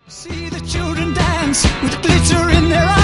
See the children dance with glitter in their eyes.